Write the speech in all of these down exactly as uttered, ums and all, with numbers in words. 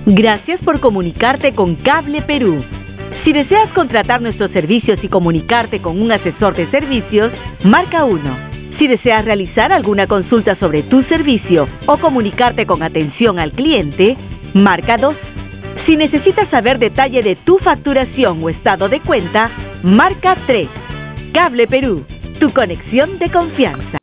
Gracias por comunicarte con Cable Perú. Si deseas contratar nuestros servicios y comunicarte con un asesor de servicios, marca uno. Si deseas realizar alguna consulta sobre tu servicio o comunicarte con atención al cliente, marca dos. Si necesitas saber detalle de tu facturación o estado de cuenta, marca tres. Cable Perú, tu conexión de confianza.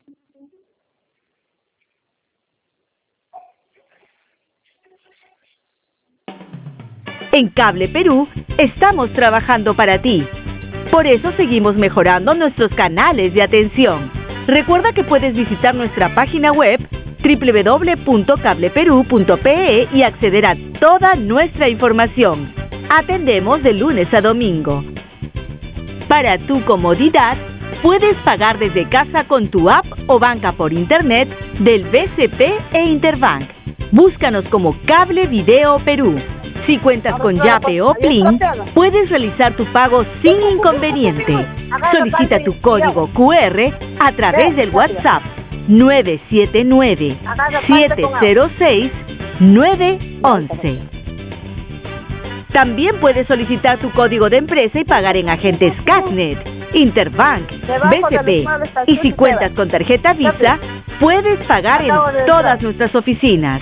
En Cable Perú estamos trabajando para ti. Por eso seguimos mejorando nuestros canales de atención. Recuerda que puedes visitar nuestra página web doble u doble u doble u punto cable perú punto pe e y acceder a toda nuestra información. Atendemos de lunes a domingo. Para tu comodidad, puedes pagar desde casa con tu app o banca por internet del B C P e Interbank. Búscanos como Cable Video Perú. Si cuentas con Yape o Plin, puedes realizar tu pago sin inconveniente. Solicita tu código cu erre a través del WhatsApp nueve siete nueve, siete cero seis, nueve uno uno. También puedes solicitar tu código de empresa y pagar en agentes Casnet, Interbank, B C P. Y si cuentas con tarjeta Visa, puedes pagar en todas nuestras oficinas.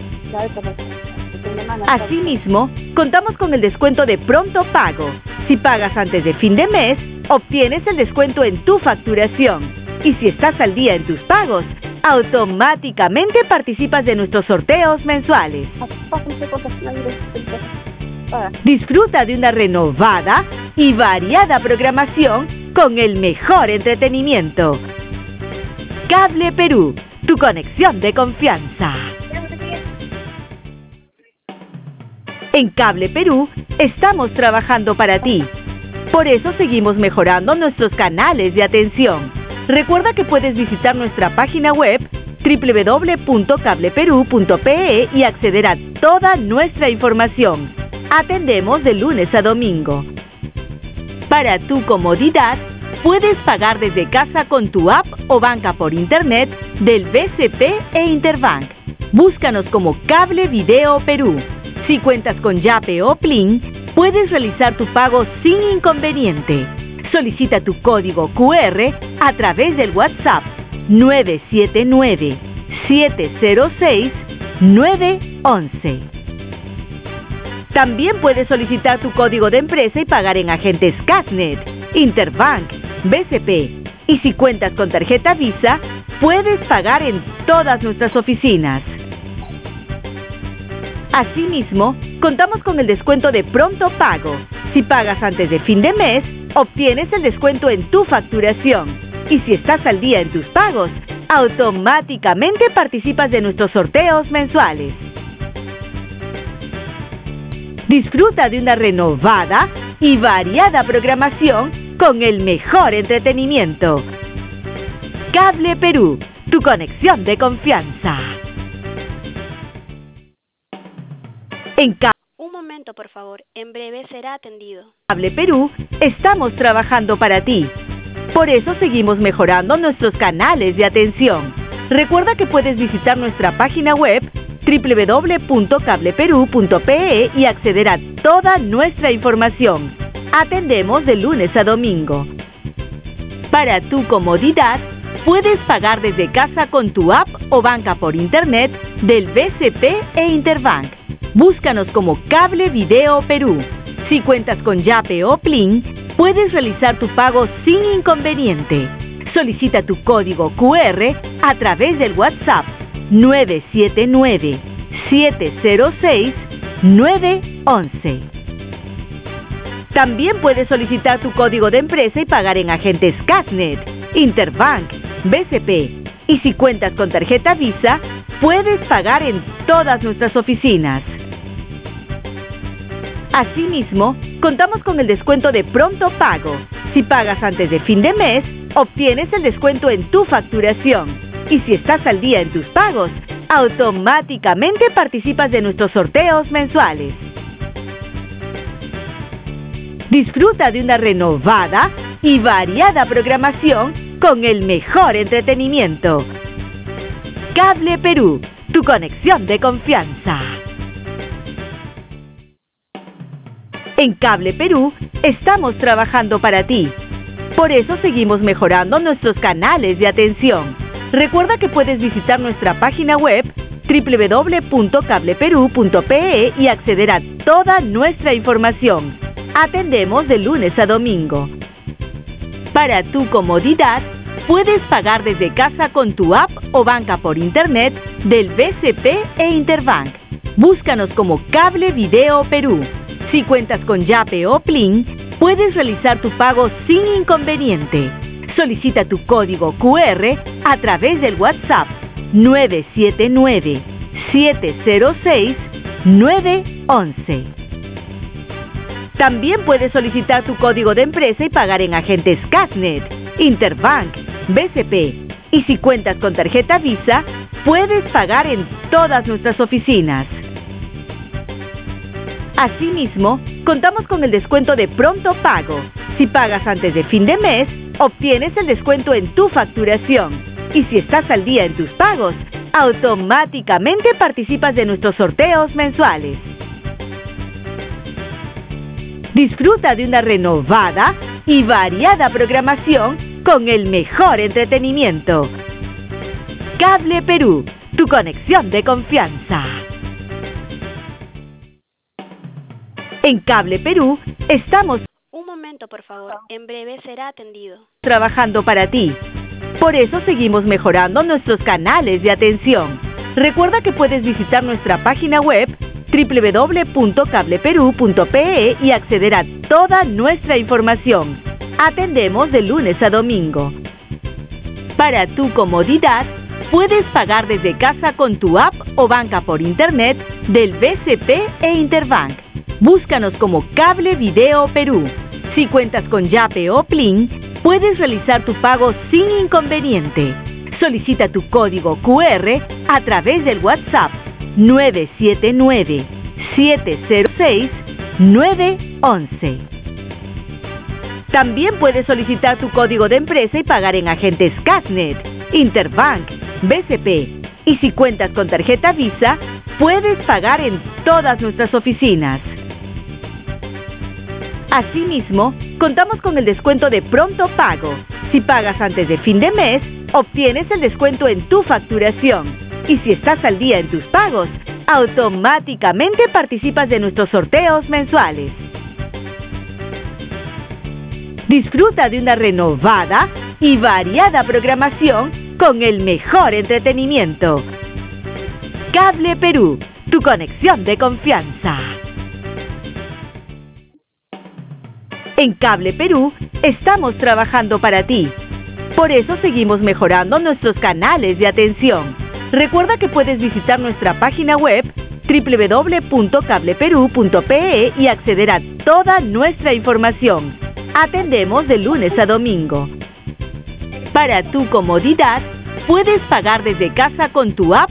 Asimismo, contamos con el descuento de pronto pago. Si pagas antes de fin de mes, obtienes el descuento en tu facturación. Y si estás al día en tus pagos, automáticamente participas de nuestros sorteos mensuales. Disfruta de una renovada y variada programación con el mejor entretenimiento. Cable Perú, tu conexión de confianza. En Cable Perú estamos trabajando para ti. Por eso seguimos mejorando nuestros canales de atención. Recuerda que puedes visitar nuestra página web doble u doble u doble u punto cable perú punto pe e y acceder a toda nuestra información. Atendemos de lunes a domingo. Para tu comodidad, puedes pagar desde casa con tu app o banca por internet del B C P e Interbank. Búscanos como Cable Video Perú. Si cuentas con Yape o Plin, puedes realizar tu pago sin inconveniente. Solicita tu código cu erre a través del WhatsApp nueve siete nueve, siete cero seis, nueve uno uno. También puedes solicitar tu código de empresa y pagar en agentes Casnet, Interbank, B C P. Y si cuentas con tarjeta Visa, puedes pagar en todas nuestras oficinas. Asimismo, contamos con el descuento de pronto pago. Si pagas antes de fin de mes, obtienes el descuento en tu facturación. Y si estás al día en tus pagos, automáticamente participas de nuestros sorteos mensuales. Disfruta de una renovada y variada programación con el mejor entretenimiento. Cable Perú, tu conexión de confianza. En Cable Un momento, por favor. En breve será atendido. Cable Perú estamos trabajando para ti. Por eso seguimos mejorando nuestros canales de atención. Recuerda que puedes visitar nuestra página web doble u doble u doble u punto cable perú punto pe e y acceder a toda nuestra información. Atendemos de lunes a domingo. Para tu comodidad, puedes pagar desde casa con tu app o banca por internet del B C P e Interbank. Búscanos como Cable Video Perú. Si cuentas con Yape o Plin, puedes realizar tu pago sin inconveniente. Solicita tu código cu erre a través del WhatsApp nueve siete nueve, siete cero seis, nueve uno uno. También puedes solicitar tu código de empresa y pagar en agentes Casnet, Interbank, B C P. Y si cuentas con tarjeta Visa, puedes pagar en todas nuestras oficinas. Asimismo, contamos con el descuento de pronto pago. Si pagas antes de fin de mes, obtienes el descuento en tu facturación. Y si estás al día en tus pagos, automáticamente participas de nuestros sorteos mensuales. Disfruta de una renovada y variada programación con el mejor entretenimiento. Cable Perú, tu conexión de confianza. En Cable Perú estamos trabajando para ti. Por eso seguimos mejorando nuestros canales de atención. Recuerda que puedes visitar nuestra página web doble u doble u doble u punto cable perú punto pe e y acceder a toda nuestra información. Atendemos de lunes a domingo. Para tu comodidad, puedes pagar desde casa con tu app o banca por internet del B C P e Interbank. Búscanos como Cable Video Perú. Si cuentas con Yape o Plin, puedes realizar tu pago sin inconveniente. Solicita tu código cu erre a través del WhatsApp nueve siete nueve, siete cero seis, nueve once. También puedes solicitar tu código de empresa y pagar en agentes Casnet, Interbank, B C P. Y si cuentas con tarjeta Visa, puedes pagar en todas nuestras oficinas. Asimismo, contamos con el descuento de Pronto Pago. Si pagas antes de fin de mes, obtienes el descuento en tu facturación. Y si estás al día en tus pagos, automáticamente participas de nuestros sorteos mensuales. Disfruta de una renovada y variada programación con el mejor entretenimiento. Cable Perú, tu conexión de confianza. En Cable Perú estamos Un momento, por favor. En breve será atendido. trabajando para ti. Por eso seguimos mejorando nuestros canales de atención. Recuerda que puedes visitar nuestra página web doble u doble u doble u punto cable perú punto pe e y acceder a toda nuestra información. Atendemos de lunes a domingo. Para tu comodidad, puedes pagar desde casa con tu app o banca por internet del B C P e Interbank. Búscanos como Cable Video Perú. Si cuentas con Yape o Plin, puedes realizar tu pago sin inconveniente. Solicita tu código cu erre a través del WhatsApp nueve siete nueve, siete cero seis, nueve once. También puedes solicitar tu código de empresa y pagar en agentes Casnet, Interbank, B C P. Y si cuentas con tarjeta Visa, puedes pagar en todas nuestras oficinas. Asimismo, contamos con el descuento de Pronto Pago. Si pagas antes de fin de mes, obtienes el descuento en tu facturación. Y si estás al día en tus pagos, automáticamente participas de nuestros sorteos mensuales. Disfruta de una renovada y variada programación con el mejor entretenimiento. Cable Perú, tu conexión de confianza. En Cable Perú estamos trabajando para ti. Por eso seguimos mejorando nuestros canales de atención. Recuerda que puedes visitar nuestra página web doble u doble u doble u punto cable perú punto pe e y acceder a toda nuestra información. Atendemos de lunes a domingo. Para tu comodidad, puedes pagar desde casa con tu app